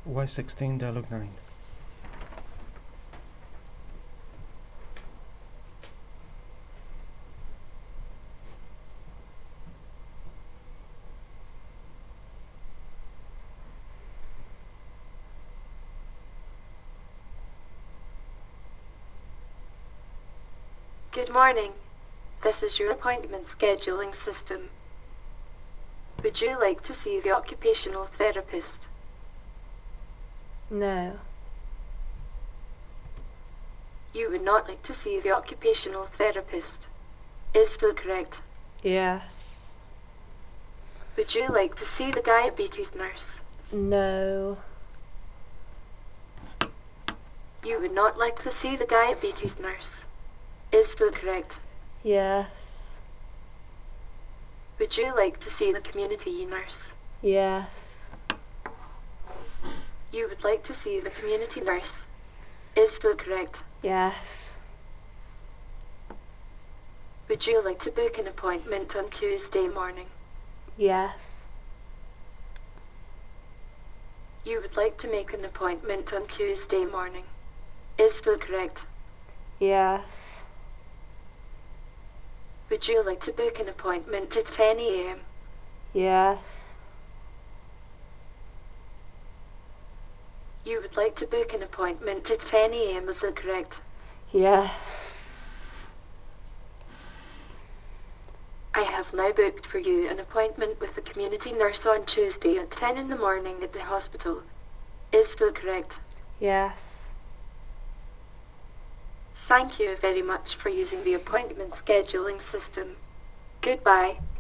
Y16 dialogue 9. Good morning. This is your appointment scheduling system. Would you like to see the occupational therapist? No. You would not like to see the occupational therapist. Is that correct? Yes. Would you like to see the diabetes nurse? No. You would not like to see the diabetes nurse. Is that correct? Yes. Would you like to see the community nurse? Yes. You would like to see the community nurse. Is that correct? Yes. Would you like to book an appointment on Tuesday morning? Yes. You would like to make an appointment on Tuesday morning. Is that correct? Yes. Would you like to book an appointment at 10 a.m.? Yes. You would like to book an appointment at 10 a.m. Is that correct? Yes. I have now booked for you an appointment with the community nurse on Tuesday at 10 in the morning at the hospital. Is that correct? Yes. Thank you very much for using the appointment scheduling system. Goodbye.